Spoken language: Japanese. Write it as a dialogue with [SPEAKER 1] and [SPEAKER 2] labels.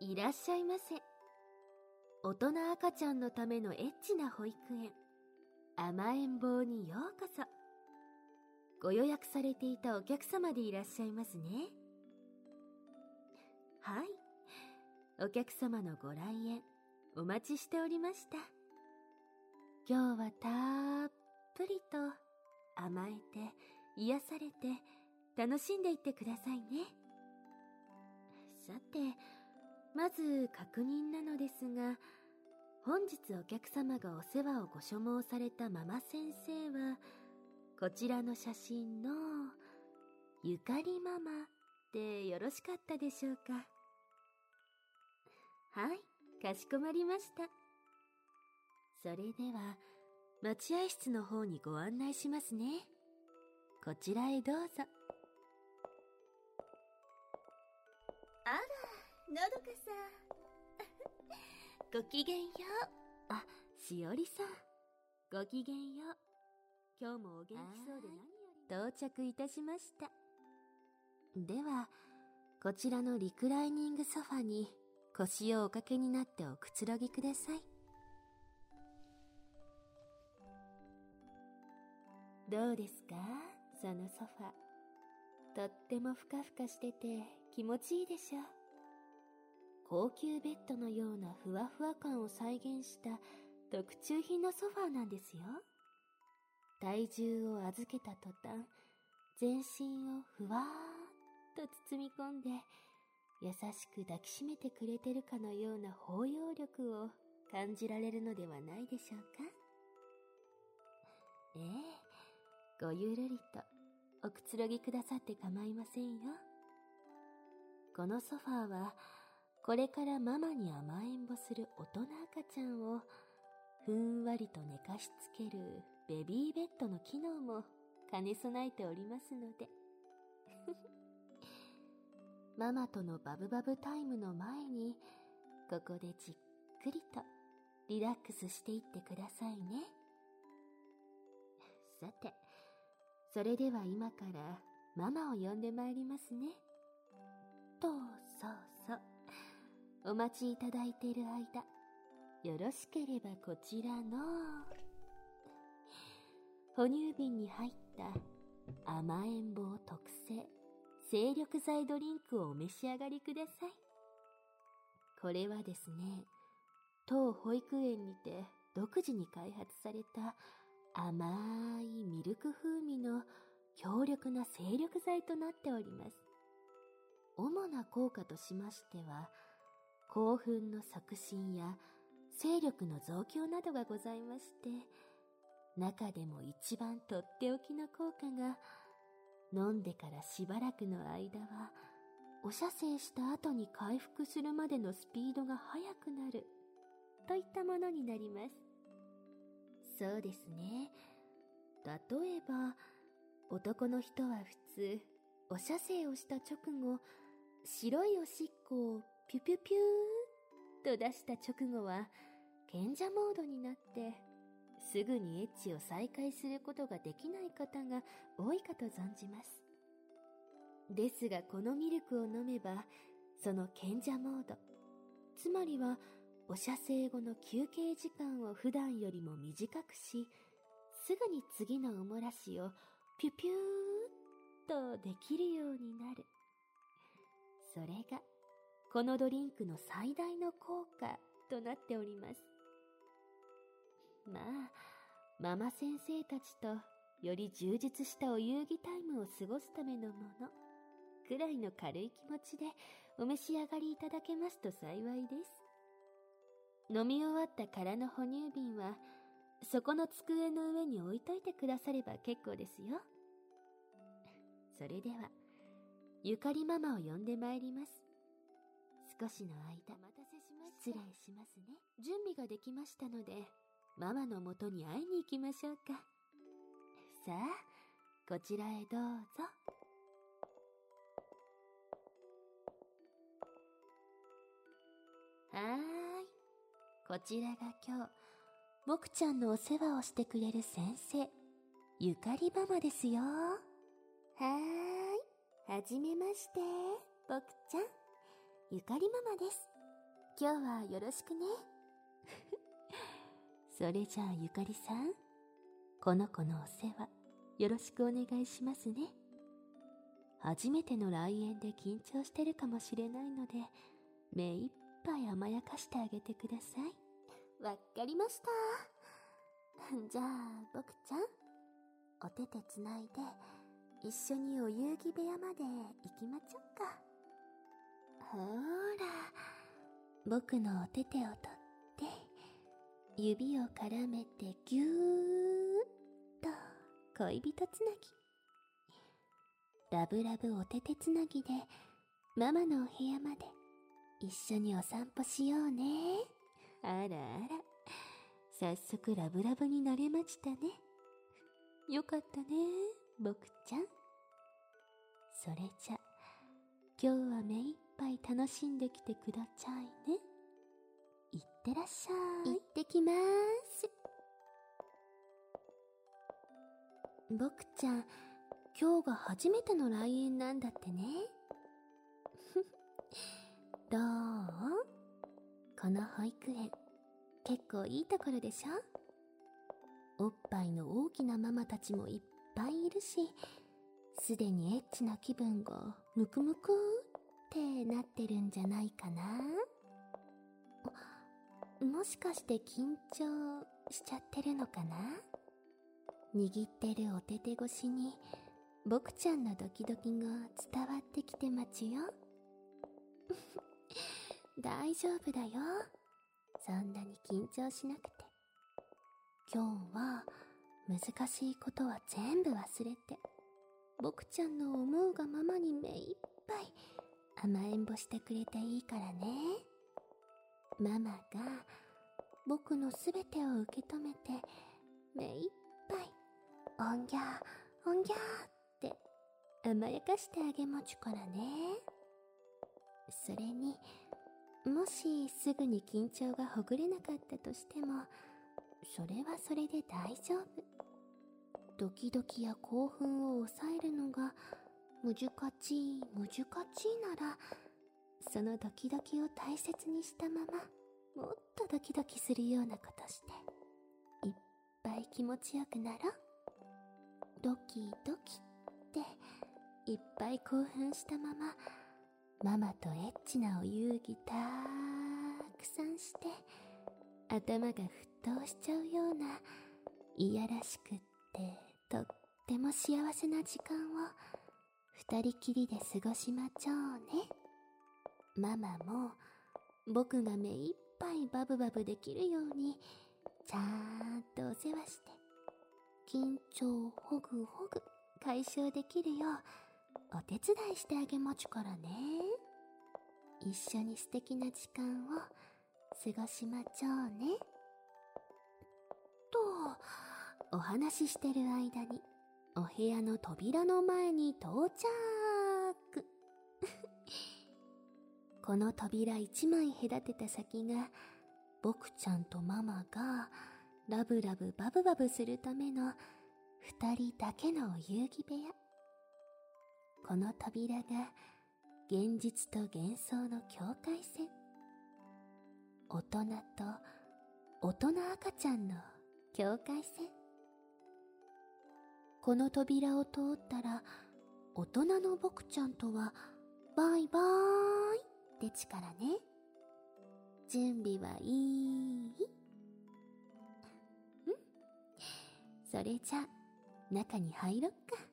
[SPEAKER 1] いらっしゃいませ。大人赤ちゃんのためのエッチな保育園、甘えん坊にようこそ。ご予約されていたお客様でいらっしゃいますね。はい。お客様のご来園、お待ちしておりました。今日はたっぷりと甘えて、癒されて、楽しんでいってくださいね。さて、まず確認なのですが、本日お客様がお世話をご所望されたママ先生は、こちらの写真のゆかりママでよろしかったでしょうか。はい、かしこまりました。それでは、待合室の方にご案内しますね。こちらへどうぞ。
[SPEAKER 2] あら、のどかさん。
[SPEAKER 1] ごきげんよう。あ、しおりさん。ごきげんよう。今日もお元気そうで何より。到着いたしました。では、こちらのリクライニングソファに腰をおかけになっておくつろぎください。どうですか、そのソファ。とってもふかふかしてて気持ちいいでしょう。高級ベッドのようなふわふわ感を再現した特注品のソファーなんですよ。体重を預けた途端、全身をふわーっと包み込んで、優しく抱きしめてくれてるかのような包容力を感じられるのではないでしょうか。ええ、ごゆるりとおくつろぎくださって構いませんよ。このソファーは、これからママに甘えんぼする大人赤ちゃんをふんわりと寝かしつけるベビーベッドの機能も兼ね備えておりますのでママとのバブバブタイムの前にここでじっくりとリラックスしていってくださいね。さて、それでは今からママを呼んでまいりますね。そうそう、お待ちいただいている間、よろしければこちらの哺乳瓶に入った甘えん坊特製精力剤ドリンクをお召し上がりください。これはですね、当保育園にて独自に開発された甘いミルク風味の強力な精力剤となっております。主な効果としましては、興奮の促進や精力の増強などがございまして、中でも一番とっておきの効果が、飲んでからしばらくの間は、お射精した後に回復するまでのスピードが速くなる、といったものになります。そうですね。例えば、男の人は普通、お射精をした直後、白いおしっこをピュピュピューっと出した直後は、賢者モードになって、すぐにエッチを再開することができない方が多いかと存じます。ですがこのミルクを飲めば、その賢者モード、つまりはお射精後の休憩時間を普段よりも短くし、すぐに次のおもらしをピュピューっとできるようになる。それがこのドリンクの最大の効果となっております。まあ、ママ先生たちとより充実したお遊戯タイムを過ごすためのものくらいの軽い気持ちでお召し上がりいただけますと幸いです。飲み終わった空の哺乳瓶はそこの机の上に置いといてくだされば結構ですよ。それではゆかりママを呼んでまいります。少しの間失礼しますね。準備ができましたのでママのもとに会いに行きましょうか。さあ、こちらへどうぞ。はーい。こちらが今日、僕ちゃんのお世話をしてくれる先生、ゆかりママですよ。はーい。はじめまして、僕ちゃん。ゆかりママです。 今日はよろしくね。それじゃあゆかりさん、この子のお世話よろしくお願いしますね。初めての来園で緊張してるかもしれないので、目いっぱい甘やかしてあげてください。わかりました。じゃあ僕ちゃん、お手手つないで一緒にお遊戯部屋まで行きまちょうか。ほーら、僕のお手手を取って指を絡めてぎゅーっと恋人つなぎ。ラブラブお手手つなぎでママのお部屋まで一緒にお散歩しようね。あらあら、早速ラブラブになれましたね。よかったね、僕ちゃん。それじゃ、今日は目いっぱい楽しんできてくださいね。いってらっしゃい。行ってきまーす。僕ちゃん、今日が初めての来園なんだってね。どう？この保育園、結構いいところでしょ？おっぱいの大きなママたちもいっぱいいるし、すでにエッチな気分がムクムクってなってるんじゃないかな。もしかして緊張しちゃってるのかな？握ってるお手手越しに僕ちゃんのドキドキが伝わってきてまちよ。大丈夫だよ。そんなに緊張しなくて。今日は難しいことは全部忘れて、僕ちゃんの思うがままに目いっぱい甘えんぼしてくれていいからね。ママが僕のすべてを受け止めて目いっぱいおんぎゃーおんぎゃーって甘やかしてあげもちからね。それに、もしすぐに緊張がほぐれなかったとしても、それはそれで大丈夫。ドキドキや興奮を抑えるのが難しいなら、そのドキドキを大切にしたまま、もっとドキドキするようなことして、いっぱい気持ちよくなろう。ドキドキっていっぱい興奮したまま、ママとエッチなお遊戯たくさんして、頭が沸騰しちゃうようないやらしくってとっても幸せな時間を二人きりで過ごしまちょうね。ママも僕が目いっぱいバブバブできるようにちゃんとお世話して、緊張ほぐほぐ解消できるようお手伝いしてあげまちからね。一緒に素敵な時間を過ごしまちょうね。とお話ししてる間にお部屋の扉の前に到着。この扉一枚隔てた先が僕ちゃんとママがラブラブバブバブするための二人だけのお遊戯部屋。この扉が現実と幻想の境界線。大人と大人赤ちゃんの境界線。この扉を通ったら大人の僕ちゃんとはバイバーイって力ね。準備はいい？それじゃ中に入ろっか。